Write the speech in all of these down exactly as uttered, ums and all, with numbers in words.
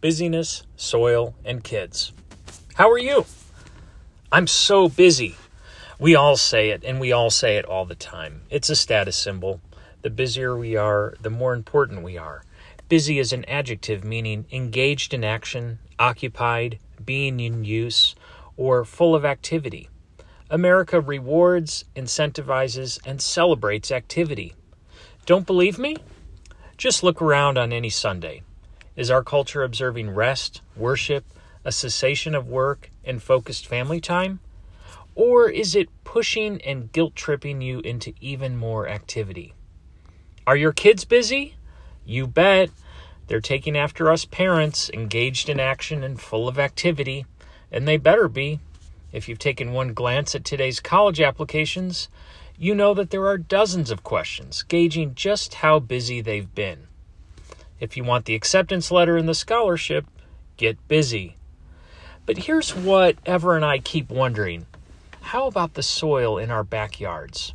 busyness, soil, and kids. How are you? I'm so busy. We all say it, and we all say it all the time. It's a status symbol. The busier we are, the more important we are. Busy is an adjective meaning engaged in action, occupied, being in use, or full of activity. America rewards, incentivizes, and celebrates activity. Don't believe me? Just look around on any Sunday. Is our culture observing rest, worship, a cessation of work, and focused family time? Or is it pushing and guilt-tripping you into even more activity? Are your kids busy? You bet. They're taking after us parents, engaged in action and full of activity, and they better be. If you've taken one glance at today's college applications, you know that there are dozens of questions gauging just how busy they've been. If you want the acceptance letter and the scholarship, get busy. But here's what Ever and I keep wondering. How about the soil in our backyards?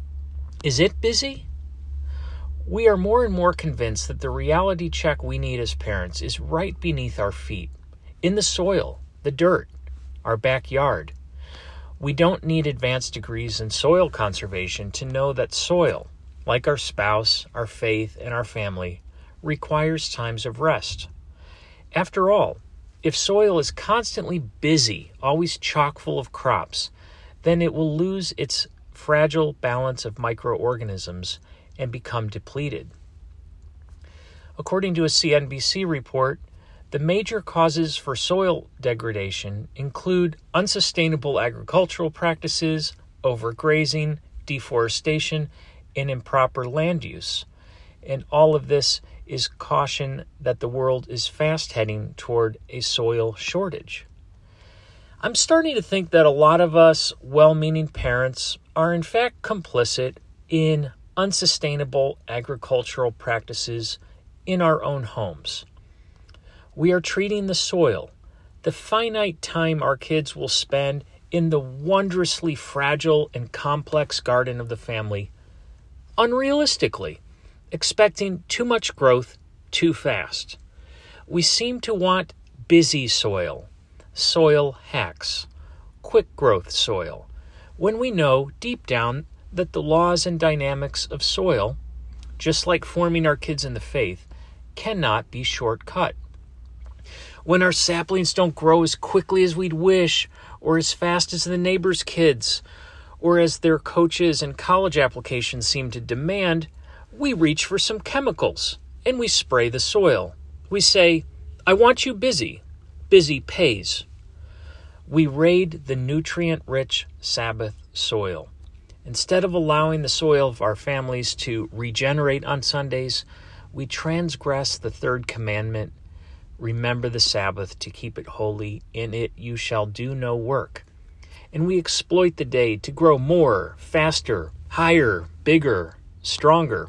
Is it busy? We are more and more convinced that the reality check we need as parents is right beneath our feet, in the soil, the dirt, our backyard. We don't need advanced degrees in soil conservation to know that soil, like our spouse, our faith, and our family, requires times of rest. After all, if soil is constantly busy, always chock full of crops, then it will lose its fragile balance of microorganisms and become depleted. According to a C N B C report, the major causes for soil degradation include unsustainable agricultural practices, overgrazing, deforestation, and improper land use. And all of this is caution that the world is fast heading toward a soil shortage. I'm starting to think that a lot of us well-meaning parents are in fact complicit in unsustainable agricultural practices in our own homes. We are treating the soil, the finite time our kids will spend in the wondrously fragile and complex garden of the family, unrealistically, expecting too much growth too fast. We seem to want busy soil, soil hacks, quick growth soil, when we know deep down that the laws and dynamics of soil, just like forming our kids in the faith, cannot be shortcut. When our saplings don't grow as quickly as we'd wish, or as fast as the neighbor's kids, or as their coaches and college applications seem to demand, we reach for some chemicals and we spray the soil. We say, I want you busy. Busy pays. We raid the nutrient-rich Sabbath soil. Instead of allowing the soil of our families to regenerate on Sundays, we transgress the third commandment. Remember the Sabbath to keep it holy. In it you shall do no work. And we exploit the day to grow more, faster, higher, bigger, stronger.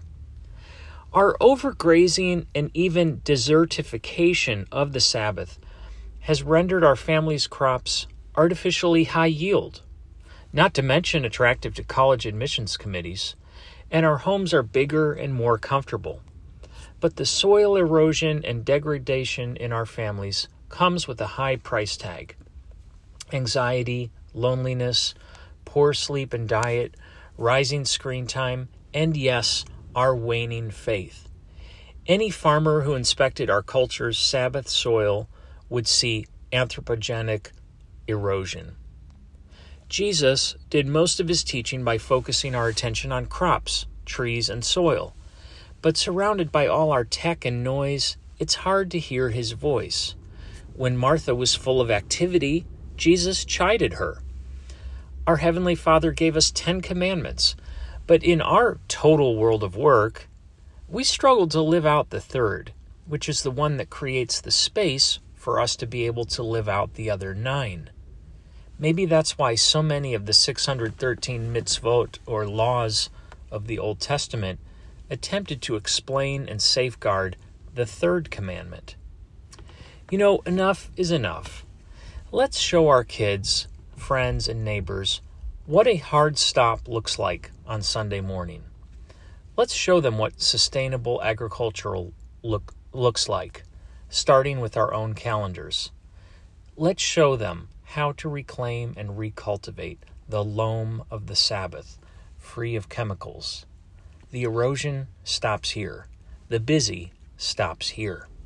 Our overgrazing and even desertification of the Sabbath has rendered our families' crops artificially high yield, not to mention attractive to college admissions committees, and our homes are bigger and more comfortable. But the soil erosion and degradation in our families comes with a high price tag. Anxiety, loneliness, poor sleep and diet, rising screen time, and yes, our waning faith. Any farmer who inspected our culture's Sabbath soil would see anthropogenic erosion. Jesus did most of his teaching by focusing our attention on crops, trees, and soil. But surrounded by all our tech and noise, it's hard to hear his voice. When Martha was full of activity, Jesus chided her. Our Heavenly Father gave us Ten Commandments, but in our total world of work, we struggle to live out the third, which is the one that creates the space for us to be able to live out the other nine. Maybe that's why so many of the six hundred thirteen mitzvot, or laws, of the Old Testament attempted to explain and safeguard the third commandment. You know, enough is enough. Let's show our kids, friends, and neighbors what a hard stop looks like on Sunday morning. Let's show them what sustainable agricultural look looks like. starting with our own calendars. Let's show them how to reclaim and recultivate the loam of the Sabbath, free of chemicals. The erosion stops here. The busy stops here.